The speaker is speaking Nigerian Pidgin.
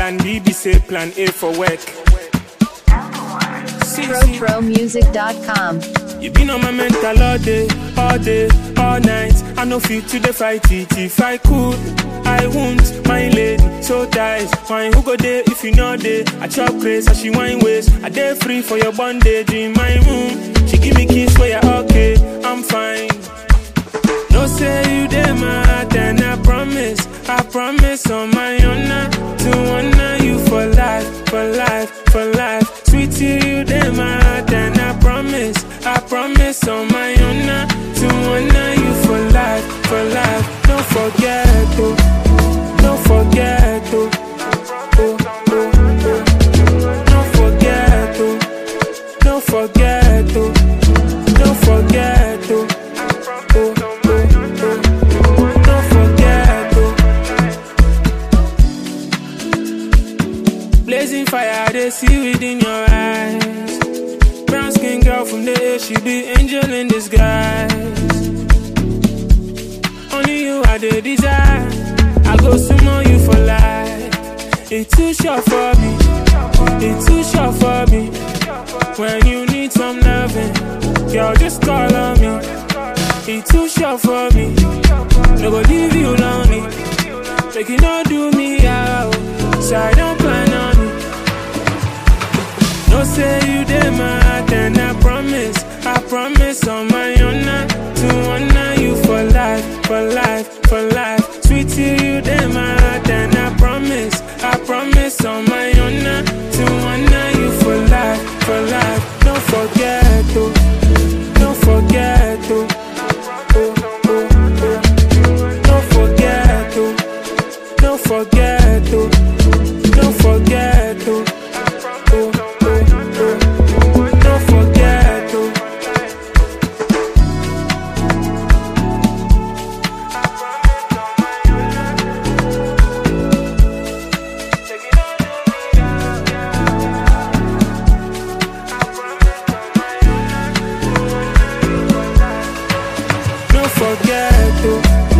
Plan B, be say plan A for work. ProProMusic.com. You been on my mental all day, all night. I no feel to the fight it. If I could, I won't. My lady, so tight. Wine who go there if you know there. I chop grace as she wine waist. I day free for your bondage in my room. She give me kiss where you're okay, I'm fine. No say you there, my heart, and I promise on my honor to honor you for life, for life, for life. Sweetie, you there, my heart, and I promise on my honor to honor you for life, for life. Don't forget, oh, don't forget, oh, oh, oh, oh. Don't forget, oh, don't forget, oh, don't forget, oh, oh. Blazing fire, they see within your eyes. Brown skin girl from the air, she be angel in disguise. Only you are the desire. I go sumo you for life. It's too short for me. It's too short for me. When you need some loving, girl, just call on me. It's too short for me. No go leave you lonely. Make you not do me out, so I don't plan on it. No say you there, my heart, and I promise on my honor to honor you for life, for life, for life. Sweetie, you there, my heart, and I promise on my honor to honor you for life, for life. Don't forget, oh, don't forget, oh, oh, oh, oh. Don't forget, oh, don't forget, oh, don't forget, oh, oh, oh, oh. Don't forget, oh. Don't forget, oh.